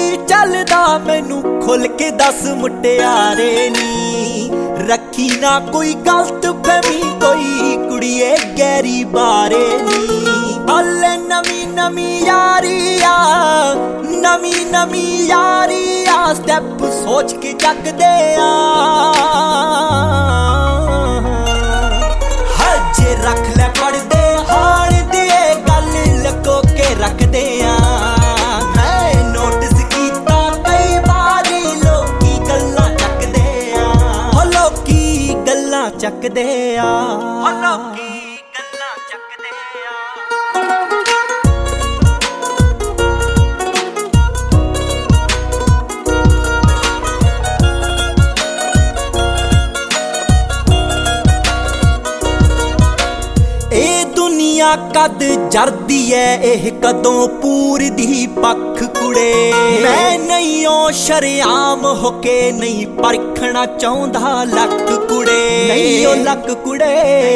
की चलदा मैनू खुल के दस मुटियारे नी। रखी ना कोई गलत फहमी कोई कुड़िए गहरी बारे नी। हले नवी नवी यारी आ नवी नवी यारी आ स्टैप सोच के जगदे आ। हजे रख ले पढ़दे हाण दी गल लको के रखदे आ। मैं नोटिस कीता कई बारी लोकी गल्लां चकदे आ। हो लोकी गल्लां चकदे आ। हो लोकी गल्लां चकदे आ। कद जरदी है एह कदों पूर दी पख कुड़े। मैं नहीं ओ शरेआम होके नहीं परखना चाहुंदा लक कुड़े। नहीं ओ लक कुड़े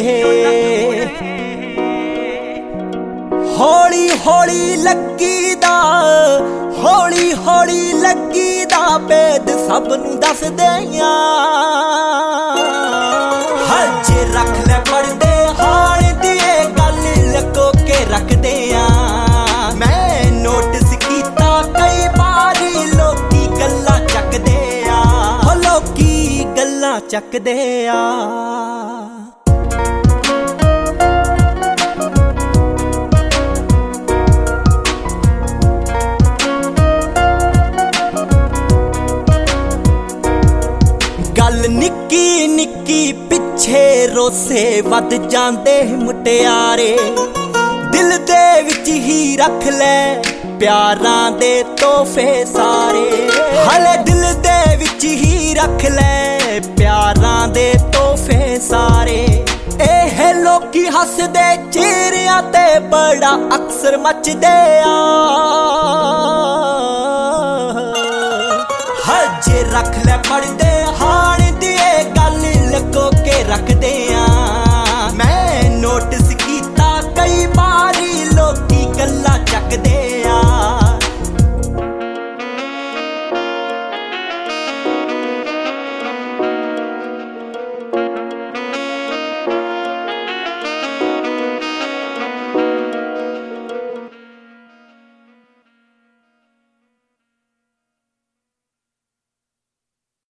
हौली हौली लगी दा हौली हौली लगी दा भेद सब नूं दस दियां। हजे रख ले पढ़दे हाण दी गल लको के रखदे आ। मैं नोटिस कीता कई बारी लोकी गल्लां चकदे आ। हो लोकी गल्लां चकदे आ। गल निक्की निक्की पिछे रोसे वध जांदे मुटियारे। दिल दे विच ही रख ले प्यारां दे तोहफे सारे। हले दिल दे विच ही रख ले प्यारां दे तोहफे सारे। एह लोकी हसदे चेहरियां ते बड़ा अक्सर मचदे आ। हजे रख ले